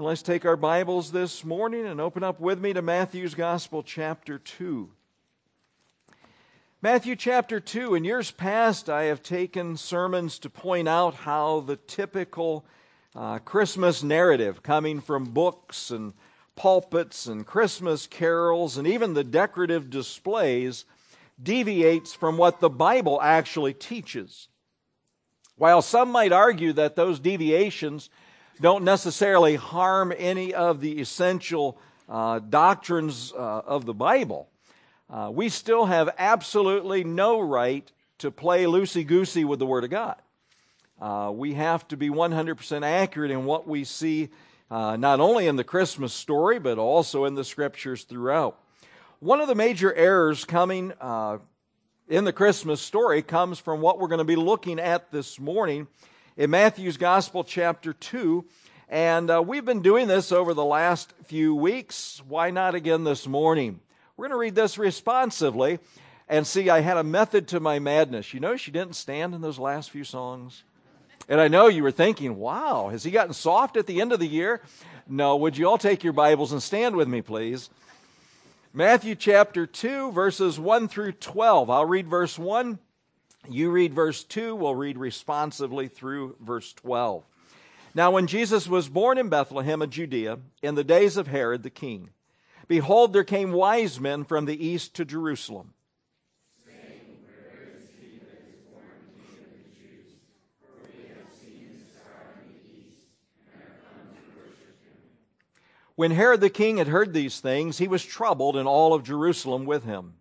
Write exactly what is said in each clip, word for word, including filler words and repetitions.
And let's take our Bibles this morning and open up with me to Matthew's Gospel, chapter two. Matthew chapter two. In years past, I have taken sermons to point out how the typical uh, Christmas narrative, coming from books and pulpits and Christmas carols and even the decorative displays, deviates from what the Bible actually teaches. While some might argue that those deviations don't necessarily harm any of the essential uh, doctrines uh, of the Bible, uh, we still have absolutely no right to play loosey-goosey with the Word of God. Uh, we have to be one hundred percent accurate in what we see, uh, not only in the Christmas story, but also in the Scriptures throughout. One of the major errors coming uh, in the Christmas story comes from what we're going to be looking at this morning in Matthew's Gospel, chapter two. And uh, we've been doing this over the last few weeks. Why not again this morning? We're going to read this responsively. And see, I had a method to my madness. You notice you didn't stand in those last few songs? And I know you were thinking, wow, has he gotten soft at the end of the year? No, would you all take your Bibles and stand with me, please? Matthew chapter two, verses one through twelve. I'll read verse one. You read verse two, we'll read responsively through verse twelve. Now when Jesus was born in Bethlehem of Judea, in the days of Herod the king, behold, there came wise men from the east to Jerusalem. Saying, Where is he that is born King of the Jews? For we have seen his star in the east, and have come to worship him. When Herod the king had heard these things, he was troubled, and all of Jerusalem with him.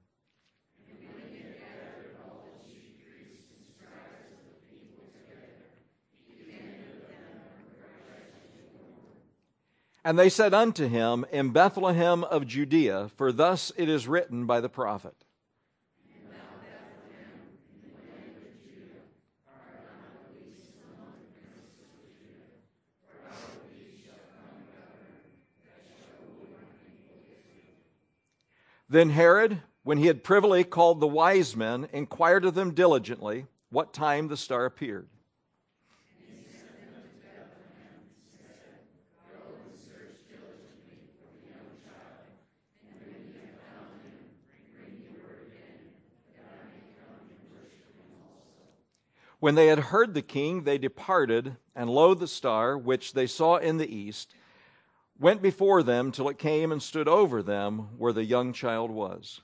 And they said unto him, In Bethlehem of Judea, for thus it is written by the prophet. And thou, Bethlehem, in the land of Judah, art not the least among the princes of Judah, for out of thee shall come a governor that shall rule my people Israel. Then Herod, when he had privily called the wise men, inquired of them diligently what time the star appeared. When they had heard the king, they departed, and lo, the star, which they saw in the east, went before them till it came and stood over them where the young child was.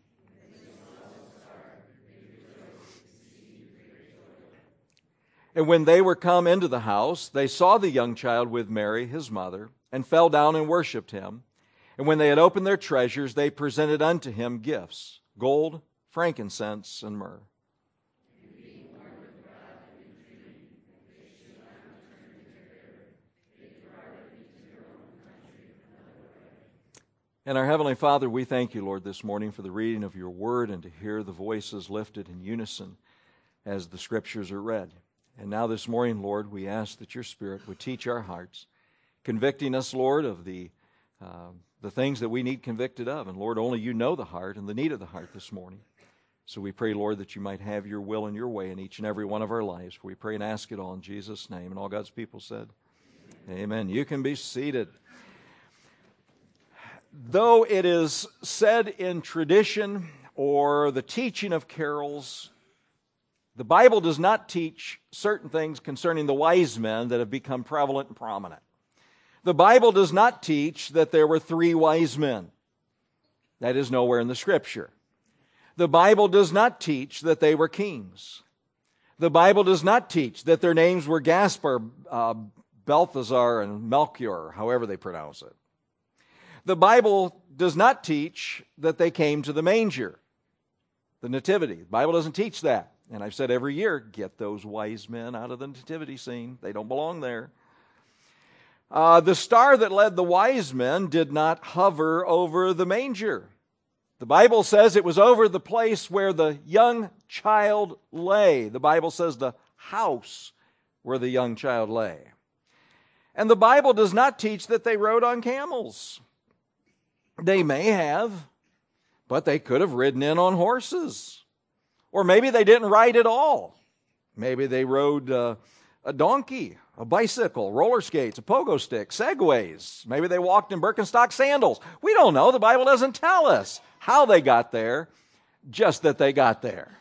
And when they were come into the house, they saw the young child with Mary, his mother, and fell down and worshipped him. And when they had opened their treasures, they presented unto him gifts, gold, frankincense, and myrrh. And our Heavenly Father, we thank you, Lord, this morning for the reading of your word and to hear the voices lifted in unison as the Scriptures are read. And now this morning, Lord, we ask that your Spirit would teach our hearts, convicting us, Lord, of the uh, the things that we need convicted of. And Lord, only you know the heart and the need of the heart this morning. So we pray, Lord, that you might have your will and your way in each and every one of our lives. For we pray and ask it all in Jesus' name. And all God's people said, Amen. Amen. You can be seated. Though it is said in tradition or the teaching of carols, the Bible does not teach certain things concerning the wise men that have become prevalent and prominent. The Bible does not teach that there were three wise men. That is nowhere in the Scripture. The Bible does not teach that they were kings. The Bible does not teach that their names were Gaspar, uh, Balthazar, and Melchior, however they pronounce it. The Bible does not teach that they came to the manger, the nativity. The Bible doesn't teach that. And I've said every year, get those wise men out of the nativity scene. They don't belong there. Uh, the star that led the wise men did not hover over the manger. The Bible says it was over the place where the young child lay. The Bible says the house where the young child lay. And the Bible does not teach that they rode on camels. They may have, but they could have ridden in on horses. Or maybe they didn't ride at all. Maybe they rode uh, a donkey a bicycle, roller skates, a pogo stick, Segways. Maybe they walked in Birkenstock sandals. We don't know. The Bible doesn't tell us how they got there, just that they got there.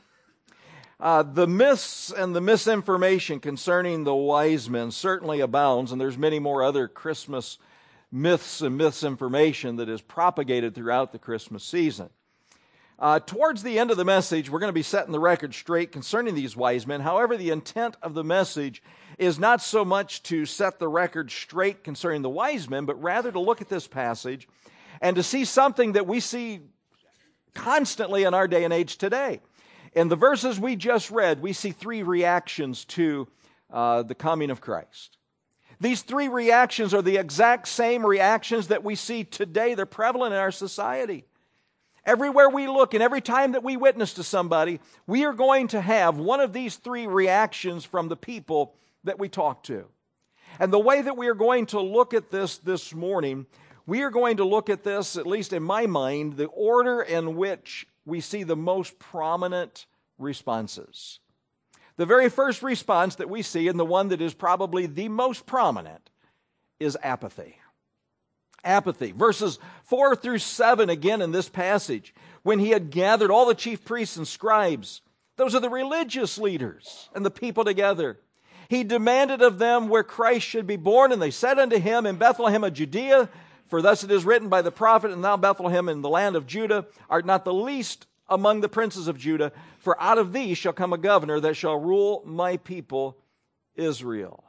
Uh, the myths and the misinformation concerning the wise men certainly abounds, and there's many more other Christmas myths and misinformation that is propagated throughout the Christmas season. Uh, towards the end of the message, we're going to be setting the record straight concerning these wise men. However, the intent of the message is not so much to set the record straight concerning the wise men, but rather to look at this passage and to see something that we see constantly in our day and age today. In the verses we just read, we see three reactions to uh, the coming of Christ. These three reactions are the exact same reactions that we see today. They're prevalent in our society. Everywhere we look and every time that we witness to somebody, we are going to have one of these three reactions from the people that we talk to. And the way that we are going to look at this this morning, we are going to look at this, at least in my mind, the order in which we see the most prominent responses. The very first response that we see, and the one that is probably the most prominent, is apathy. Apathy. Verses four through seven again in this passage. When he had gathered all the chief priests and scribes, those are the religious leaders, and the people together, he demanded of them where Christ should be born, and they said unto him, in Bethlehem of Judea, for thus it is written by the prophet, and thou Bethlehem in the land of Judah art not the least among the princes of Judah, for out of thee shall come a governor that shall rule my people Israel.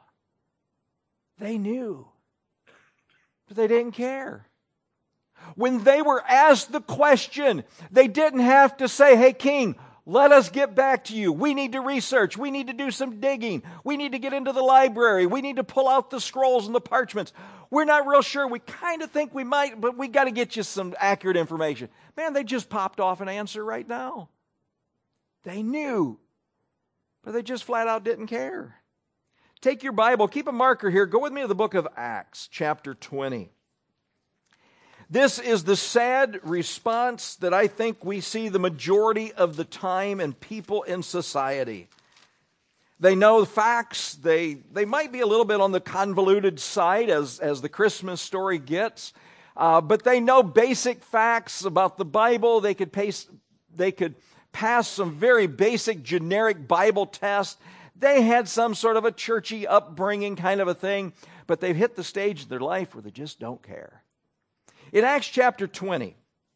They knew, but they didn't care. When they were asked the question, they didn't have to say, hey, king, let us get back to you. We need to research. We need to do some digging. We need to get into the library. We need to pull out the scrolls and the parchments. We're not real sure. We kind of think we might, but we got to get you some accurate information. Man, they just popped off an answer right now. They knew, but they just flat out didn't care. Take your Bible, keep a marker here. Go with me to the book of Acts, chapter twenty. This is the sad response that I think we see the majority of the time in people in society. They know facts. They, they might be a little bit on the convoluted side as, as the Christmas story gets, uh, but they know basic facts about the Bible. They could, pace, they could pass some very basic generic Bible tests. They had some sort of a churchy upbringing kind of a thing, but they've hit the stage of their life where they just don't care. In Acts chapter twenty,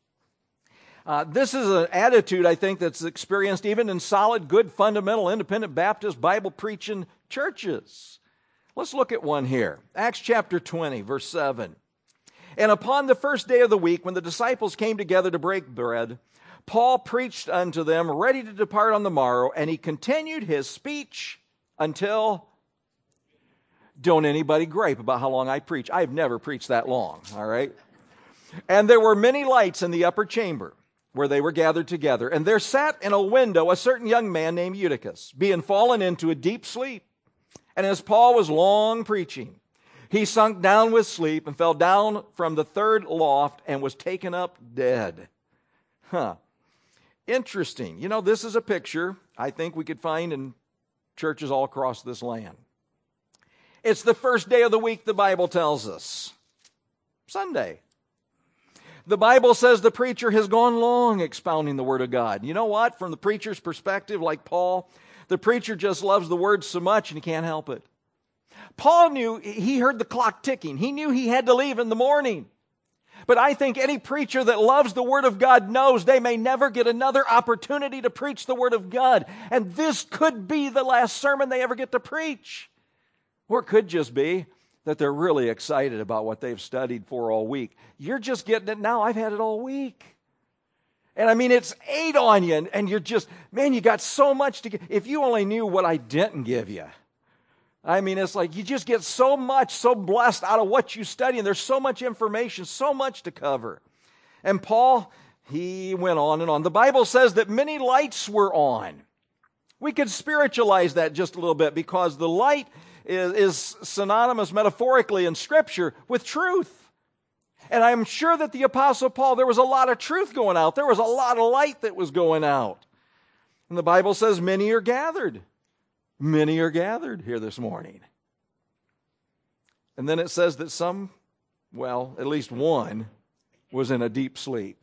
uh, this is an attitude, I think, that's experienced even in solid, good, fundamental, independent Baptist, Bible-preaching churches. Let's look at one here. Acts chapter twenty, verse seven. And upon the first day of the week, when the disciples came together to break bread, Paul preached unto them, ready to depart on the morrow, and he continued his speech until... Don't anybody gripe about how long I preach. I've never preached that long, all right? And there were many lights in the upper chamber where they were gathered together. And there sat in a window a certain young man named Eutychus, being fallen into a deep sleep. And as Paul was long preaching, he sunk down with sleep and fell down from the third loft and was taken up dead. Huh. Interesting. You know, this is a picture I think we could find in churches all across this land. It's the first day of the week, the Bible tells us. Sunday. The Bible says the preacher has gone long expounding the Word of God. You know what? From the preacher's perspective, like Paul, the preacher just loves the Word so much and he can't help it. Paul knew, he heard the clock ticking. He knew he had to leave in the morning. But I think any preacher that loves the Word of God knows they may never get another opportunity to preach the Word of God. And this could be the last sermon they ever get to preach. Or it could just be that they're really excited about what they've studied for all week. You're just getting it now. I've had it all week. And I mean, it's ate on you, and, and you're just, man, you got so much to get. If you only knew what I didn't give you. I mean, it's like you just get so much, so blessed out of what you study, and there's so much information, so much to cover. And Paul, he went on and on. The Bible says that many lights were on. We could spiritualize that just a little bit because the light is, is synonymous metaphorically in Scripture with truth. And I'm sure that the Apostle Paul, there was a lot of truth going out. There was a lot of light that was going out. And the Bible says many are gathered. Many are gathered here this morning. And then it says that some, well, at least one, was in a deep sleep.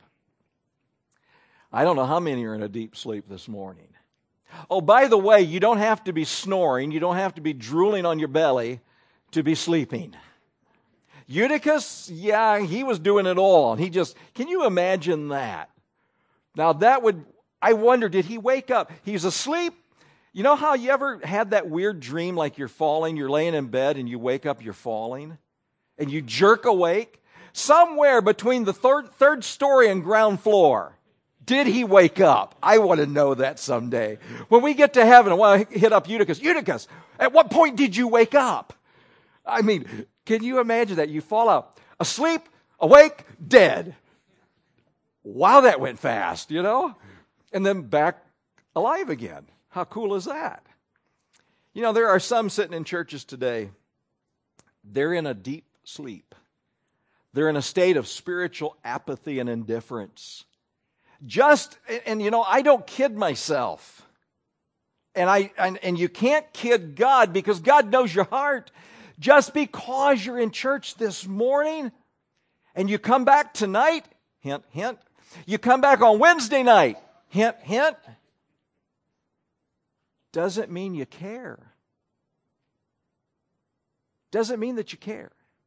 I don't know how many are in a deep sleep this morning. Oh, by the way, you don't have to be snoring. You don't have to be drooling on your belly to be sleeping. Eutychus, yeah, he was doing it all. And he just, can you imagine that? Now that would, I wonder, did he wake up? He's asleep. You know how you ever had that weird dream like you're falling, you're laying in bed and you wake up, you're falling? And you jerk awake? Somewhere between the third, third story and ground floor, did he wake up? I want to know that someday. When we get to heaven, I want to hit up Eutychus. Eutychus, at what point did you wake up? I mean, can you imagine that? You fall out, asleep, awake, dead. Wow, that went fast, you know? And then back alive again. How cool is that? You know, there are some sitting in churches today, they're in a deep sleep. They're in a state of spiritual apathy and indifference. Just, and you know, I don't kid myself. And I and, and you can't kid God because God knows your heart. Just because you're in church this morning and you come back tonight, hint, hint. You come back on Wednesday night, hint, hint. Doesn't mean you care. Doesn't mean that you care.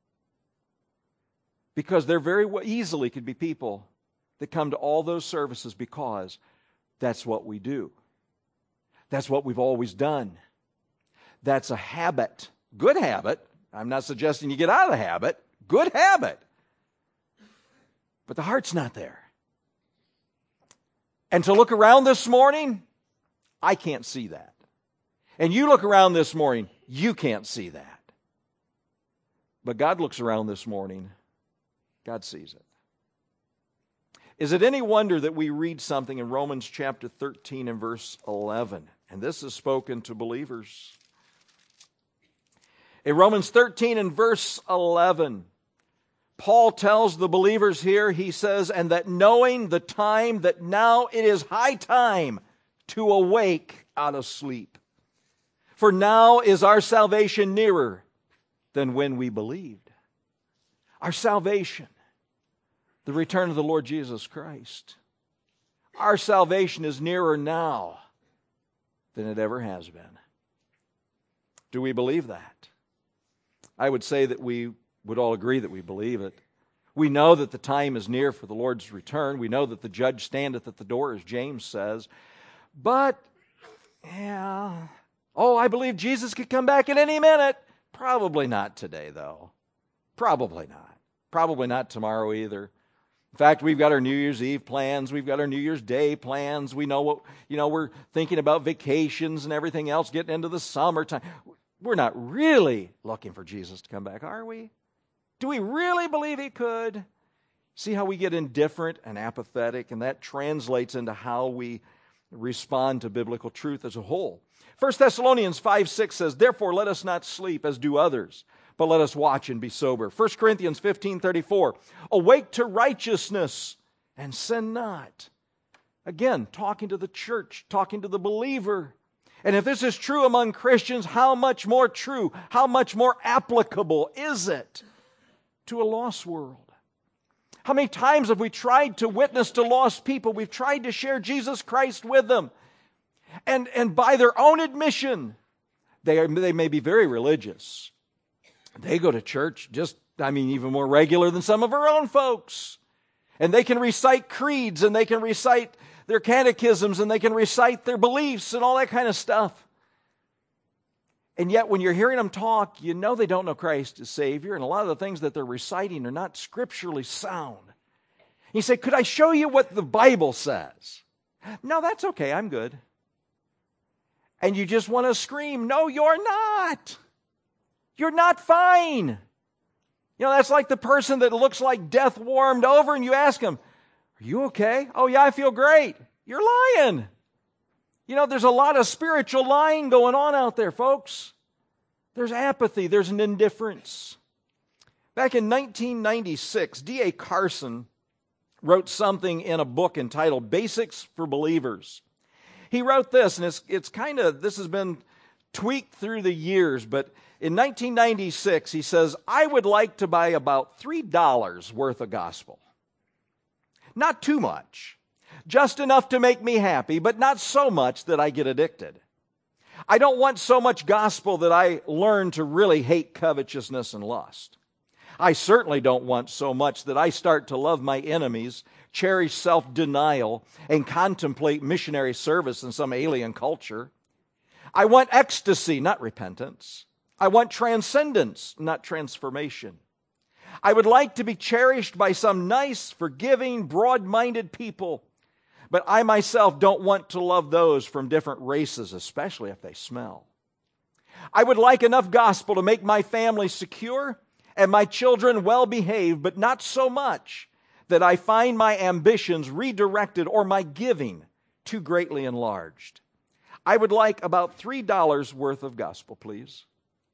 Because there very easily could be people that come to all those services because that's what we do. That's what we've always done. That's a habit. Good habit. I'm not suggesting you get out of the habit. Good habit. But the heart's not there. And to look around this morning, I can't see that. And you look around this morning, you can't see that. But God looks around this morning, God sees it. Is it any wonder that we read something in Romans chapter thirteen and verse eleven? And this is spoken to believers. In Romans thirteen and verse eleven, Paul tells the believers here, he says, and that knowing the time that now it is high time to awake out of sleep. For now is our salvation nearer than when we believed. Our salvation, the return of the Lord Jesus Christ. Our salvation is nearer now than it ever has been. Do we believe that? I would say that we would all agree that we believe it. We know that the time is near for the Lord's return. We know that the judge standeth at the door, as James says. But, yeah, oh, I believe Jesus could come back at any minute. Probably not today, though. Probably not. Probably not tomorrow either. In fact, we've got our New Year's Eve plans. We've got our New Year's Day plans. We know what, you know, we're thinking about vacations and everything else, getting into the summertime. We're not really looking for Jesus to come back, are we? Do we really believe He could? See how we get indifferent and apathetic, and that translates into how we respond to biblical truth as a whole. First Thessalonians five six says, therefore let us not sleep as do others, but let us watch and be sober. First Corinthians fifteen thirty-four, awake to righteousness and sin not. Again, talking to the church, talking to the believer. And if this is true among Christians, how much more true, how much more applicable is it to a lost world? How many times have we tried to witness to lost people? We've tried to share Jesus Christ with them. And, and by their own admission, they, are, they may be very religious. They go to church just, I mean, even more regular than some of our own folks. And they can recite creeds, and they can recite their catechisms, and they can recite their beliefs and all that kind of stuff. And yet when you're hearing them talk, you know they don't know Christ as Savior, and a lot of the things that they're reciting are not scripturally sound. You say, could I show you what the Bible says? No, that's okay, I'm good. And you just want to scream, no, you're not. You're not fine. You know, that's like the person that looks like death warmed over, and you ask them, are you okay? Oh, yeah, I feel great. You're lying. You know, there's a lot of spiritual lying going on out there, folks. There's apathy. There's an indifference. Back in nineteen ninety-six, D A Carson wrote something in a book entitled Basics for Believers. He wrote this, and it's, it's kind of, this has been tweaked through the years, but In nineteen ninety-six, he says, I would like to buy about three dollars worth of gospel. Not too much. Just enough to make me happy, but not so much that I get addicted. I don't want so much gospel that I learn to really hate covetousness and lust. I certainly don't want so much that I start to love my enemies, cherish self-denial, and contemplate missionary service in some alien culture. I want ecstasy, not repentance. I want transcendence, not transformation. I would like to be cherished by some nice, forgiving, broad-minded people, but I myself don't want to love those from different races, especially if they smell. I would like enough gospel to make my family secure and my children well-behaved, but not so much that I find my ambitions redirected or my giving too greatly enlarged. I would like about three dollars worth of gospel, please.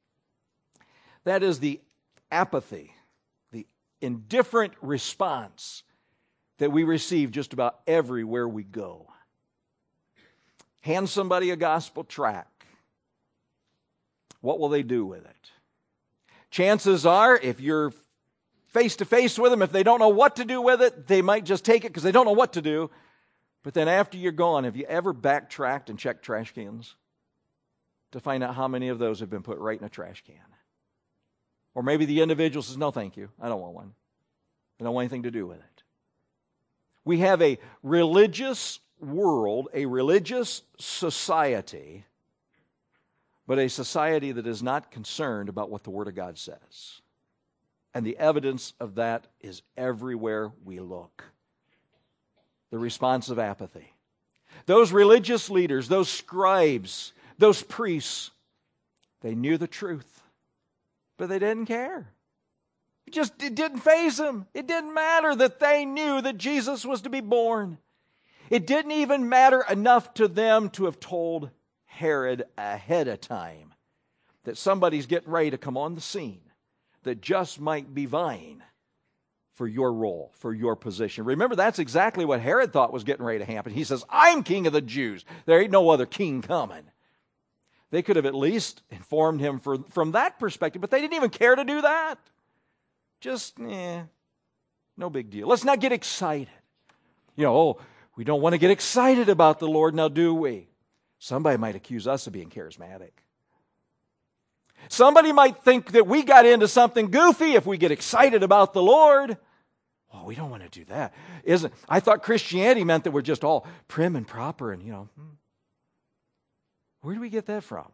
That is the apathy, the indifferent response that we receive just about everywhere we go. Hand somebody a gospel tract. What will they do with it? Chances are, if you're face-to-face with them, if they don't know what to do with it, they might just take it because they don't know what to do. But then after you're gone, have you ever backtracked and checked trash cans to find out how many of those have been put right in a trash can? Or maybe the individual says, no, thank you, I don't want one. I don't want anything to do with it. We have a religious world, a religious society, but a society that is not concerned about what the Word of God says. And the evidence of that is everywhere we look. The response of apathy. Those religious leaders, those scribes, those priests, they knew the truth, but they didn't care. It just it didn't faze them. It didn't matter that they knew that Jesus was to be born. It didn't even matter enough to them to have told Herod ahead of time that somebody's getting ready to come on the scene that just might be vying for your role, for your position. Remember, that's exactly what Herod thought was getting ready to happen. He says, I'm king of the Jews. There ain't no other king coming. They could have at least informed him for, from that perspective, but they didn't even care to do that. Just, eh, no big deal. Let's not get excited. You know, oh, we don't want to get excited about the Lord now, do we? Somebody might accuse us of being charismatic. Somebody might think that we got into something goofy if we get excited about the Lord. Oh, we don't want to do that. Isn't I thought Christianity meant that we're just all prim and proper and, you know. Hmm. Where do we get that from?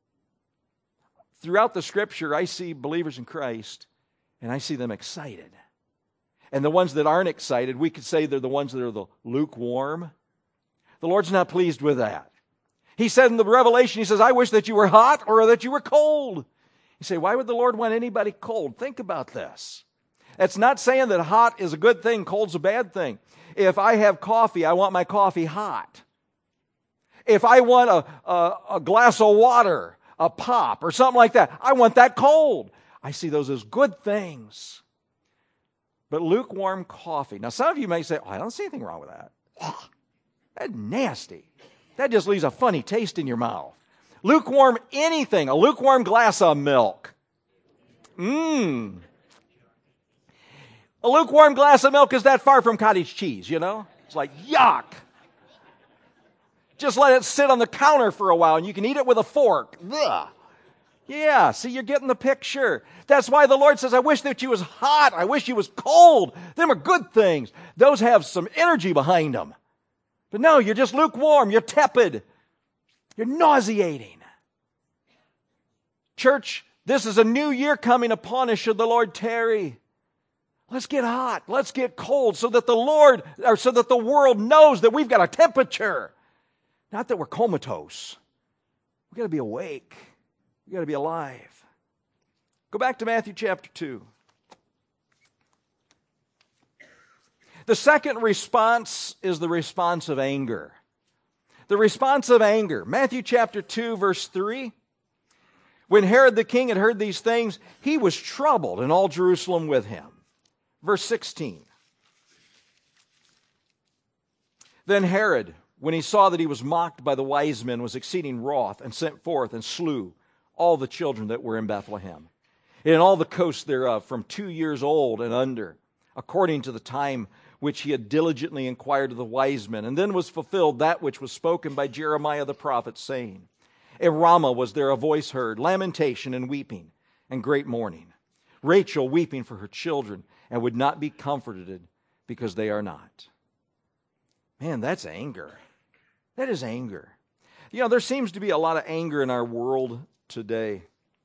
Throughout the Scripture, I see believers in Christ, and I see them excited. And the ones that aren't excited, we could say they're the ones that are the lukewarm. The Lord's not pleased with that. He said in the Revelation, He says, I wish that you were hot or that you were cold. You say, why would the Lord want anybody cold? Think about this. It's not saying that hot is a good thing, cold's a bad thing. If I have coffee, I want my coffee hot. If I want a, a, a glass of water, a pop, or something like that, I want that cold. I see those as good things. But lukewarm coffee. Now, some of you may say, oh, I don't see anything wrong with that. That's nasty. That just leaves a funny taste in your mouth. Lukewarm anything, a lukewarm glass of milk. Mmm. A lukewarm glass of milk is that far from cottage cheese, you know? It's like, yuck. Just let it sit on the counter for a while and you can eat it with a fork. Ugh. Yeah, see, you're getting the picture. That's why the Lord says, I wish that you was hot. I wish you was cold. Them are good things. Those have some energy behind them. But no, you're just lukewarm. You're tepid. You're nauseating. Church, this is a new year coming upon us should the Lord tarry. Let's get hot. Let's get cold so that the Lord, or so that the world knows that we've got a temperature. Not that we're comatose. We've got to be awake. We've got to be alive. Go back to Matthew chapter two. The second response is the response of anger. The response of anger. Matthew chapter two, verse three. When Herod the king had heard these things, he was troubled, and all Jerusalem with him. Verse sixteen. Then Herod, when he saw that he was mocked by the wise men, was exceeding wroth, and sent forth and slew all the children that were in Bethlehem, and in all the coasts thereof, from two years old and under, according to the time which he had diligently inquired of the wise men. And then was fulfilled that which was spoken by Jeremiah the prophet, saying, In Ramah was there a voice heard, lamentation and weeping, and great mourning. Rachel weeping for her children, and would not be comforted, because they are not. Man, that's anger. That is anger. You know, there seems to be a lot of anger in our world today,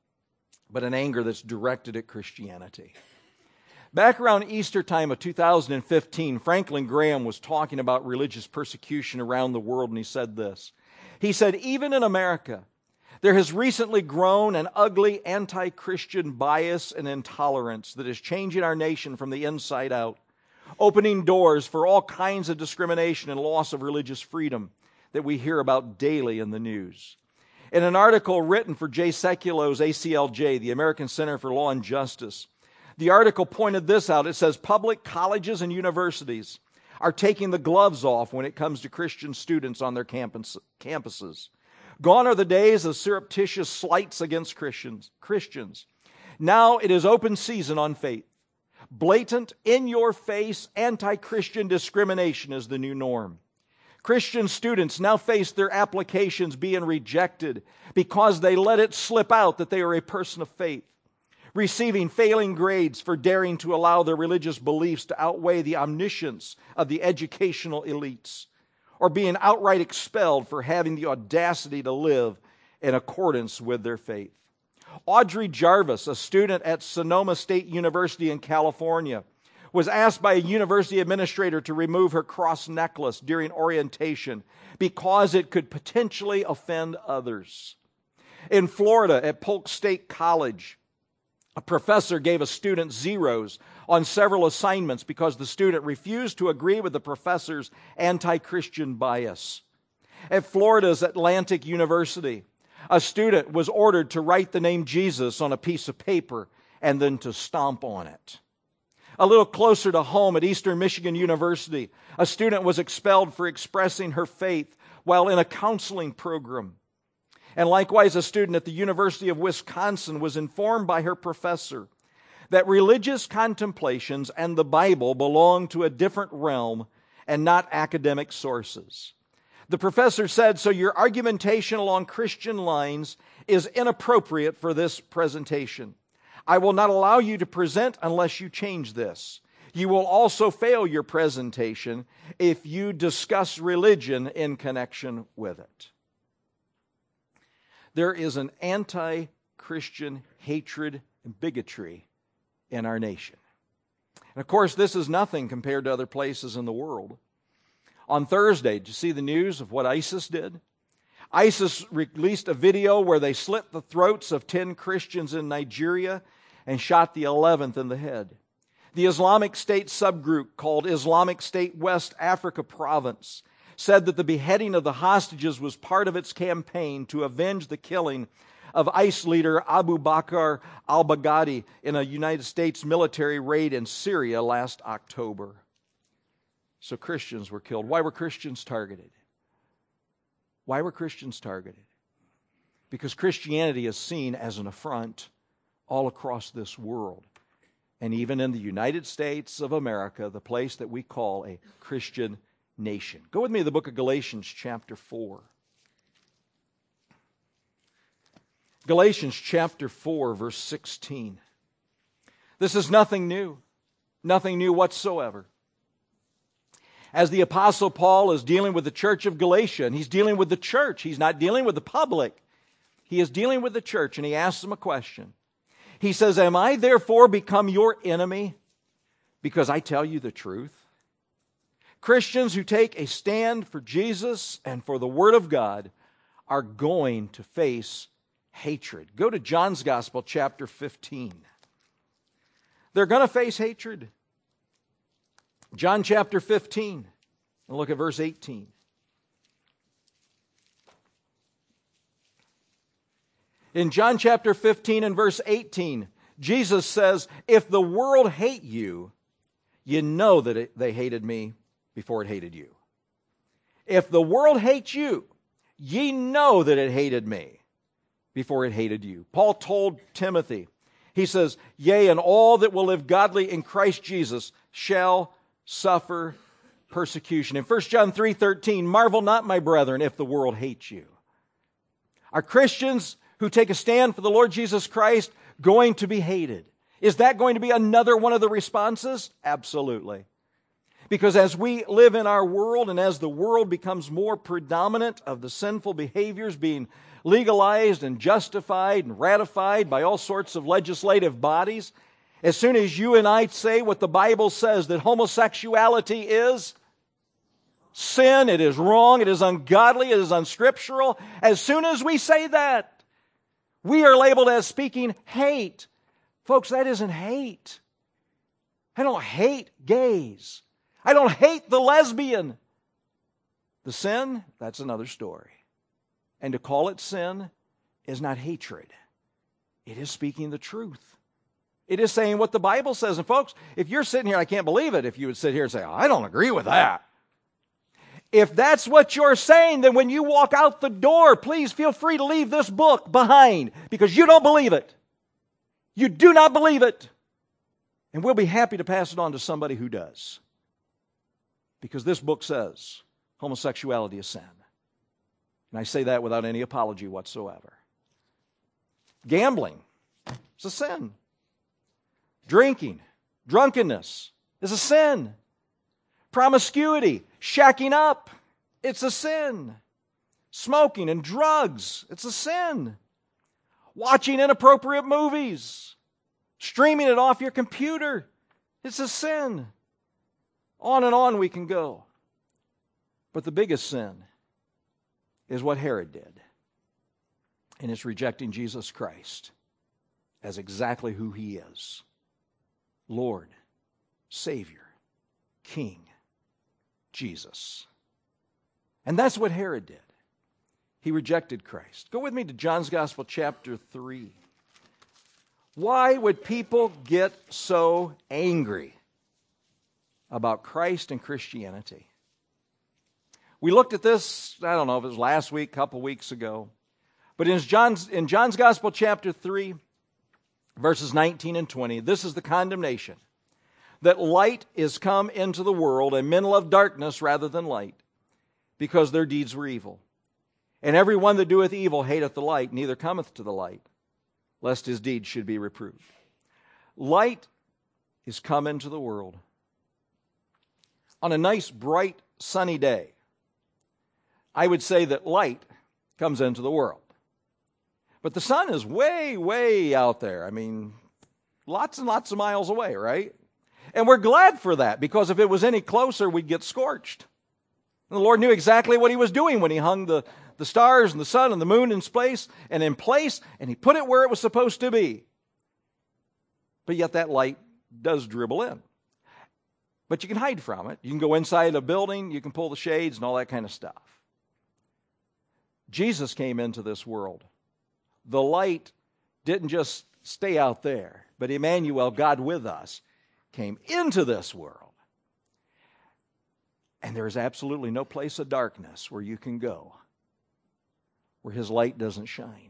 but an anger that's directed at Christianity. Back around Easter time of two thousand fifteen, Franklin Graham was talking about religious persecution around the world, and he said this. He said, even in America, there has recently grown an ugly anti-Christian bias and intolerance that is changing our nation from the inside out, opening doors for all kinds of discrimination and loss of religious freedom that we hear about daily in the news. In an article written for Jay Sekulo's A C L J, the American Center for Law and Justice, the article pointed this out. It says, public colleges and universities are taking the gloves off when it comes to Christian students on their campus, campuses. Gone are the days of surreptitious slights against Christians. Christians. Now it is open season on faith. Blatant, in-your-face, anti-Christian discrimination is the new norm. Christian students now face their applications being rejected because they let it slip out that they are a person of faith, receiving failing grades for daring to allow their religious beliefs to outweigh the omniscience of the educational elites, or being outright expelled for having the audacity to live in accordance with their faith. Audrey Jarvis, a student at Sonoma State University in California, was asked by a university administrator to remove her cross necklace during orientation because it could potentially offend others. In Florida, at Polk State College, a professor gave a student zeros on several assignments because the student refused to agree with the professor's anti-Christian bias. At Florida's Atlantic University, a student was ordered to write the name Jesus on a piece of paper and then to stomp on it. A little closer to home at Eastern Michigan University, a student was expelled for expressing her faith while in a counseling program. And likewise, a student at the University of Wisconsin was informed by her professor that religious contemplations and the Bible belong to a different realm and not academic sources. The professor said, so your argumentation along Christian lines is inappropriate for this presentation. I will not allow you to present unless you change this. You will also fail your presentation if you discuss religion in connection with it. There is an anti-Christian hatred and bigotry in our nation. And of course, this is nothing compared to other places in the world. On Thursday, did you see the news of what ISIS did? ISIS released a video where they slit the throats of ten Christians in Nigeria and shot the eleventh in the head. The Islamic State subgroup called Islamic State West Africa Province said that the beheading of the hostages was part of its campaign to avenge the killing of ICE leader Abu Bakr al-Baghdadi in a United States military raid in Syria last October. So Christians were killed. Why were Christians targeted? Why were Christians targeted? Because Christianity is seen as an affront all across this world. And even in the United States of America, the place that we call a Christian nation. Go with me to the book of Galatians chapter four. Galatians chapter four, verse sixteen. This is nothing new. Nothing new whatsoever. As the Apostle Paul is dealing with the church of Galatia, and he's dealing with the church. He's not dealing with the public. He is dealing with the church, and he asks them a question. He says, am I therefore become your enemy because I tell you the truth? Christians who take a stand for Jesus and for the Word of God are going to face hatred. Go to John's Gospel, chapter fifteen. They're going to face hatred. John chapter fifteen, and look at verse eighteen. In John chapter fifteen and verse eighteen, Jesus says, if the world hate you, you know that it, they hated me before it hated you. If the world hates you, ye know that it hated me before it hated you. Paul told Timothy, he says, yea, and all that will live godly in Christ Jesus shall suffer persecution. In First John three thirteen, marvel not, my brethren, if the world hates you. Are Christians who take a stand for the Lord Jesus Christ going to be hated? Is that going to be another one of the responses? Absolutely. Because as we live in our world and as the world becomes more predominant of the sinful behaviors being legalized and justified and ratified by all sorts of legislative bodies, as soon as you and I say what the Bible says, that homosexuality is sin, it is wrong, it is ungodly, it is unscriptural, as soon as we say that, we are labeled as speaking hate. Folks, that isn't hate. I don't hate gays. I don't hate the lesbian. The sin, that's another story. And to call it sin is not hatred. It is speaking the truth. It is saying what the Bible says. And folks, if you're sitting here, I can't believe it if you would sit here and say, oh, I don't agree with that. If that's what you're saying, then when you walk out the door, please feel free to leave this book behind because you don't believe it. You do not believe it. And we'll be happy to pass it on to somebody who does. Because this book says homosexuality is sin. And I say that without any apology whatsoever. Gambling is a sin. Drinking, drunkenness is a sin. Promiscuity, shacking up, it's a sin. Smoking and drugs, it's a sin. Watching inappropriate movies, streaming it off your computer, it's a sin. On and on we can go. But the biggest sin is what Herod did. And it's rejecting Jesus Christ as exactly who He is. Lord, Savior, King, Jesus. And that's what Herod did. He rejected Christ. Go with me to John's Gospel, chapter three. Why would people get so angry about Christ and Christianity? We looked at this, I don't know if it was last week, a couple weeks ago. But in John's, in John's Gospel, chapter three, verses nineteen and twenty, this is the condemnation. That light is come into the world, and men love darkness rather than light, because their deeds were evil. And every one that doeth evil hateth the light, neither cometh to the light, lest his deeds should be reproved. Light is come into the world. On a nice, bright, sunny day, I would say that light comes into the world. But the sun is way, way out there. I mean, lots and lots of miles away, right? And we're glad for that, because if it was any closer, we'd get scorched. And the Lord knew exactly what He was doing when He hung the, the stars and the sun and the moon in place and in place, and He put it where it was supposed to be. But yet that light does dribble in. But you can hide from it. You can go inside a building, you can pull the shades and all that kind of stuff. Jesus came into this world. The light didn't just stay out there, but Emmanuel, God with us, came into this world. And there is absolutely no place of darkness where you can go where His light doesn't shine.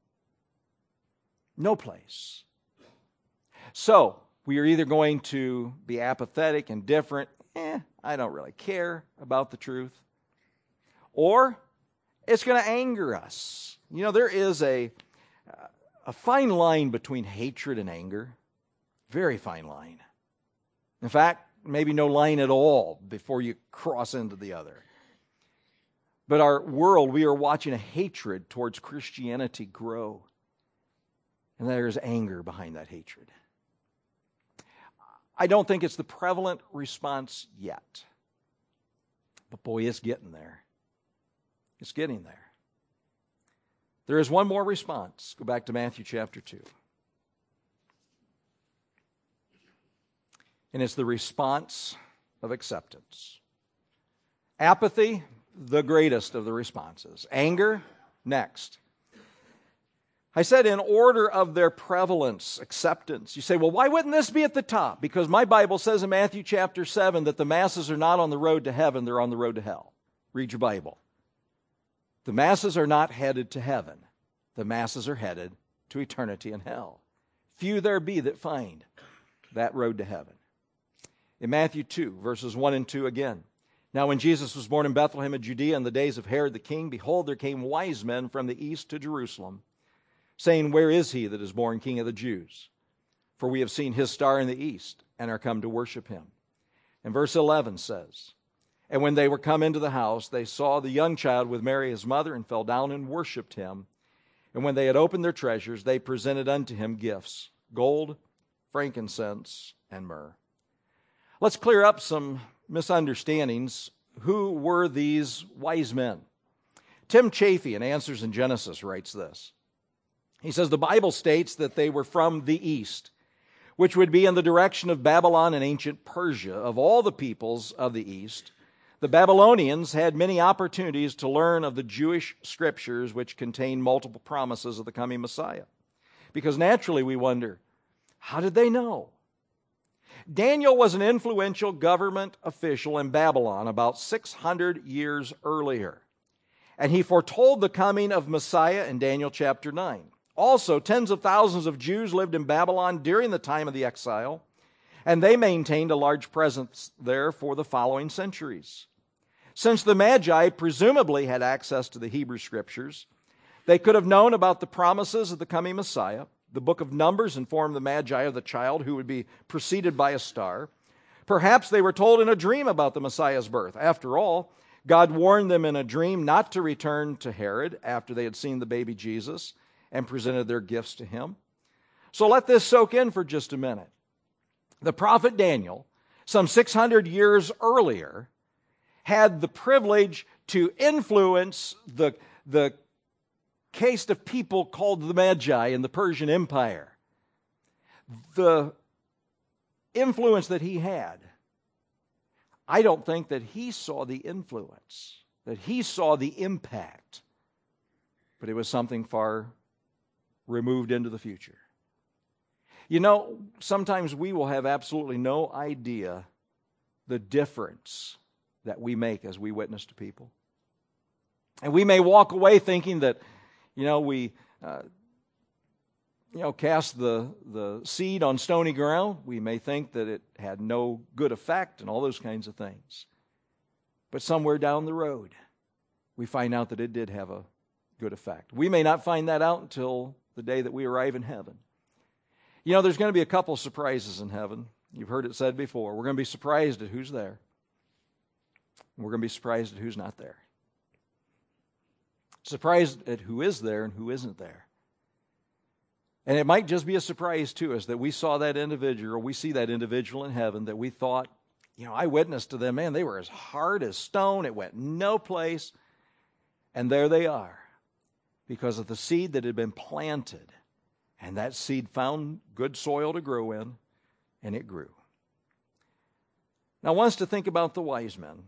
No place. So, we are either going to be apathetic, indifferent, eh, I don't really care about the truth, or it's going to anger us. You know, there is a, a fine line between hatred and anger. Very fine line. In fact, maybe no line at all before you cross into the other. But our world, we are watching a hatred towards Christianity grow. And there is anger behind that hatred. I don't think it's the prevalent response yet. But boy, it's getting there. It's getting there. There is one more response. Go back to Matthew chapter two. And it's the response of acceptance. Apathy, the greatest of the responses. Anger, next. I said in order of their prevalence, acceptance. You say, well, why wouldn't this be at the top? Because my Bible says in Matthew chapter seven that the masses are not on the road to heaven, they're on the road to hell. Read your Bible. The masses are not headed to heaven. the masses are headed to eternity in hell. Few there be that find that road to heaven. In Matthew two, verses one and two again. Now when Jesus was born in Bethlehem of Judea in the days of Herod the king, behold, there came wise men from the east to Jerusalem, saying, Where is he that is born King of the Jews? For we have seen his star in the east, and are come to worship him. And verse eleven says, And when they were come into the house, they saw the young child with Mary his mother, and fell down and worshipped him. And when they had opened their treasures, they presented unto him gifts, gold, frankincense, and myrrh. Let's clear up some misunderstandings. Who were these wise men? Tim Chaffee, in Answers in Genesis, writes this. He says, the Bible states that they were from the east, which would be in the direction of Babylon and ancient Persia. Of all the peoples of the east, the Babylonians had many opportunities to learn of the Jewish scriptures, which contain multiple promises of the coming Messiah. Because naturally we wonder, how did they know? Daniel was an influential government official in Babylon about six hundred years earlier, and he foretold the coming of Messiah in Daniel chapter nine. Also, tens of thousands of Jews lived in Babylon during the time of the exile, and they maintained a large presence there for the following centuries. Since the Magi presumably had access to the Hebrew Scriptures, they could have known about the promises of the coming Messiah. The book of Numbers informed the Magi of the child who would be preceded by a star. Perhaps they were told in a dream about the Messiah's birth. After all, God warned them in a dream not to return to Herod after they had seen the baby Jesus and presented their gifts to him. So let this soak in for just a minute. The prophet Daniel, some six hundred years earlier, had the privilege to influence the, the caste of people called the Magi in the Persian Empire. The influence that he had, I don't think that he saw the influence, that he saw the impact, but it was something far removed into the future. You know, sometimes we will have absolutely no idea the difference that we make as we witness to people. And we may walk away thinking that, you know, we, uh, you know, cast the, the seed on stony ground. We may think that it had no good effect and all those kinds of things. But somewhere down the road, we find out that it did have a good effect. We may not find that out until the day that we arrive in heaven. You know, there's going to be a couple of surprises in heaven. You've heard it said before. We're going to be surprised at who's there. And we're going to be surprised at who's not there. Surprised at who is there and who isn't there. And it might just be a surprise to us that we saw that individual, or we see that individual in heaven that we thought, you know, I witnessed to them, man, they were as hard as stone. It went no place. And there they are because of the seed that had been planted. And that seed found good soil to grow in, and it grew. Now, I want us to think about the wise men.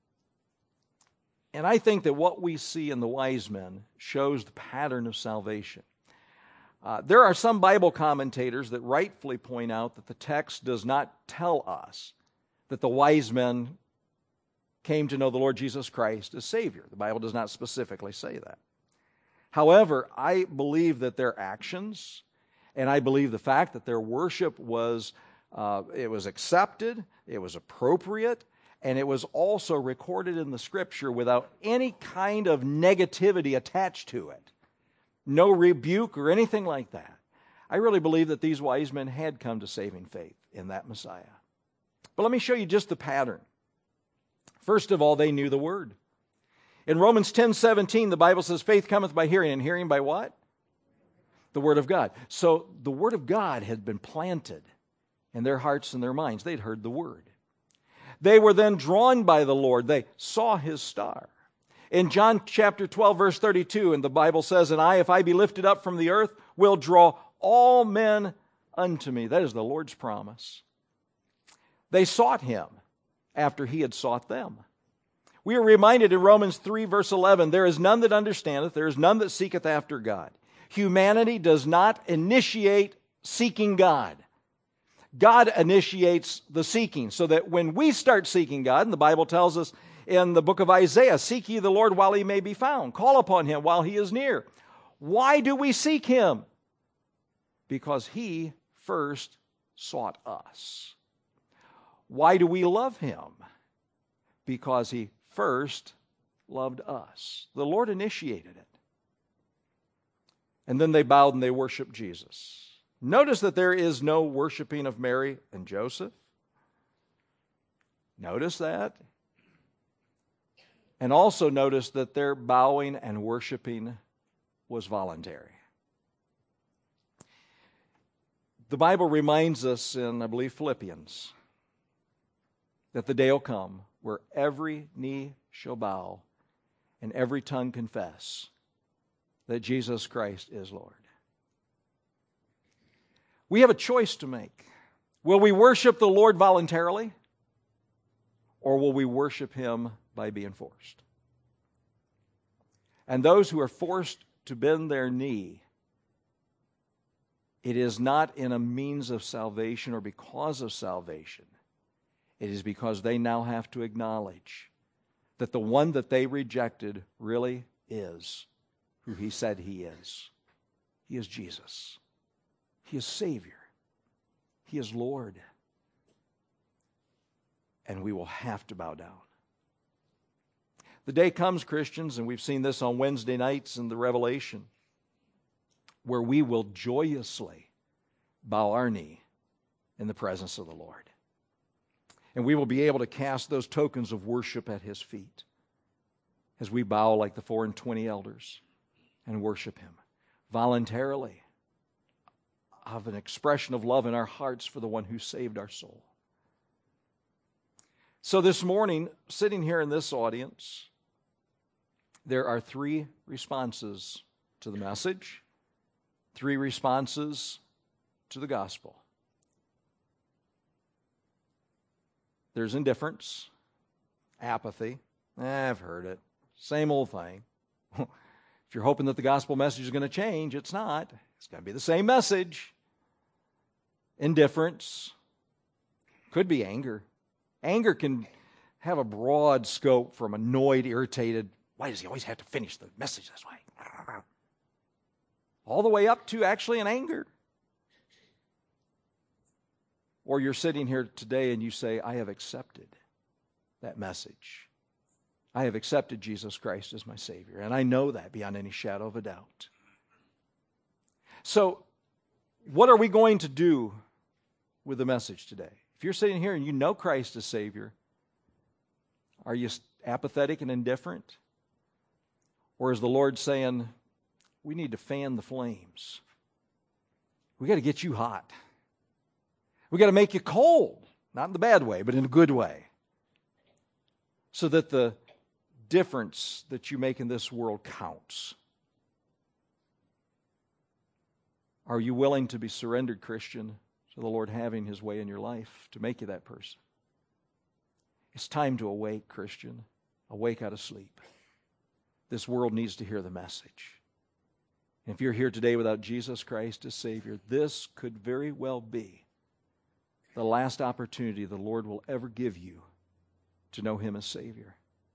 And I think that what we see in the wise men shows the pattern of salvation. Uh, there are some Bible commentators that rightfully point out that the text does not tell us that the wise men came to know the Lord Jesus Christ as Savior. The Bible does not specifically say that. However, I believe that their actions, and I believe the fact that their worship was, uh, it was accepted, it was appropriate, and it was also recorded in the Scripture without any kind of negativity attached to it. No rebuke or anything like that. I really believe that these wise men had come to saving faith in that Messiah. But let me show you just the pattern. First of all, they knew the Word. In Romans ten seventeen, the Bible says, faith cometh by hearing, and hearing by what? The Word of God. So the Word of God had been planted in their hearts and their minds. They'd heard the Word. They were then drawn by the Lord. They saw His star. In John chapter twelve, verse thirty-two, and the Bible says, and I, if I be lifted up from the earth, will draw all men unto me. That is the Lord's promise. They sought Him after He had sought them. We are reminded in Romans three, verse eleven, there is none that understandeth, there is none that seeketh after God. Humanity does not initiate seeking God. God initiates the seeking, so that when we start seeking God, and the Bible tells us in the book of Isaiah, seek ye the Lord while He may be found. Call upon Him while He is near. Why do we seek Him? Because He first sought us. Why do we love Him? Because He first loved us. The Lord initiated it. And then they bowed and they worshiped Jesus. Notice that there is no worshiping of Mary and Joseph. Notice that. And also notice that their bowing and worshiping was voluntary. The Bible reminds us in, I believe, Philippians, that the day will come where every knee shall bow and every tongue confess that Jesus Christ is Lord. We have a choice to make. Will we worship the Lord voluntarily, or will we worship Him by being forced? And those who are forced to bend their knee, it is not in a means of salvation or because of salvation. It is because they now have to acknowledge that the one that they rejected really is who He said He is. He is Jesus. He is Savior. He is Lord. And we will have to bow down. The day comes, Christians, and we've seen this on Wednesday nights in the Revelation, where we will joyously bow our knee in the presence of the Lord. And we will be able to cast those tokens of worship at His feet as we bow like the four and twenty elders and worship Him voluntarily, of an expression of love in our hearts for the one who saved our soul. So this morning, sitting here in this audience, there are three responses to the message, three responses to the gospel. There's indifference, apathy. Eh, I've heard it. Same old thing. If you're hoping that the gospel message is going to change, it's not. It's going to be the same message. Indifference. Could be anger. Anger can have a broad scope from annoyed, irritated, why does he always have to finish the message this way? All the way up to actually an anger. Or you're sitting here today and you say, I have accepted that message. I have accepted Jesus Christ as my Savior. And I know that beyond any shadow of a doubt. So, what are we going to do with the message today? If you're sitting here and you know Christ as Savior, are you apathetic and indifferent? Or is the Lord saying, we need to fan the flames? We got to get you hot. We got to make you cold. Not in the bad way, but in a good way. So that the difference that you make in this world counts. Are you willing to be surrendered, Christian, to the Lord having His way in your life to make you that person? It's time to awake, Christian. Awake out of sleep. This world needs to hear the message. And if you're here today without Jesus Christ as Savior, this could very well be the last opportunity the Lord will ever give you to know Him as Savior.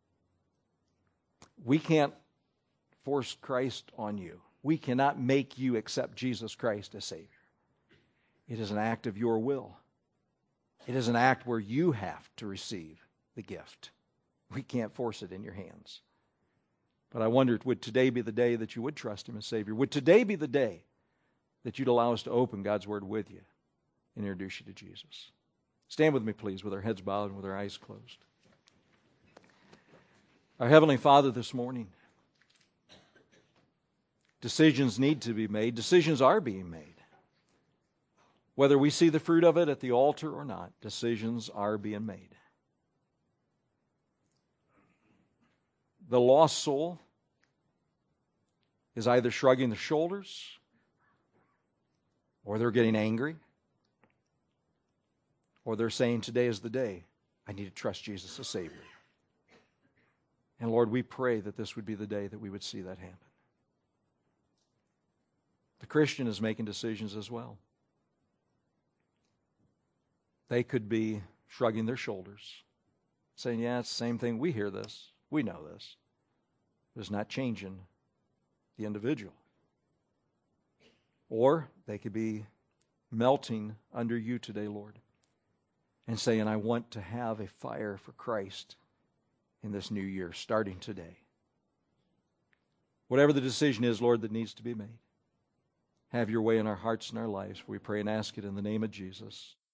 We can't force Christ on you. We cannot make you accept Jesus Christ as Savior. It is an act of your will. It is an act where you have to receive the gift. We can't force it in your hands. But I wondered, would today be the day that you would trust Him as Savior? Would today be the day that you'd allow us to open God's Word with you and introduce you to Jesus? Stand with me, please, with our heads bowed and with our eyes closed. Our Heavenly Father, this morning, decisions need to be made. Decisions are being made. Whether we see the fruit of it at the altar or not, decisions are being made. The lost soul is either shrugging their shoulders or they're getting angry or they're saying, today is the day I need to trust Jesus as Savior. And Lord, we pray that this would be the day that we would see that happen. The Christian is making decisions as well. They could be shrugging their shoulders, saying, yeah, it's the same thing. We hear this. We know this. But it's not changing the individual. Or they could be melting under you today, Lord, and saying, I want to have a fire for Christ in this new year, starting today. Whatever the decision is, Lord, that needs to be made, have your way in our hearts and our lives. We pray and ask it in the name of Jesus.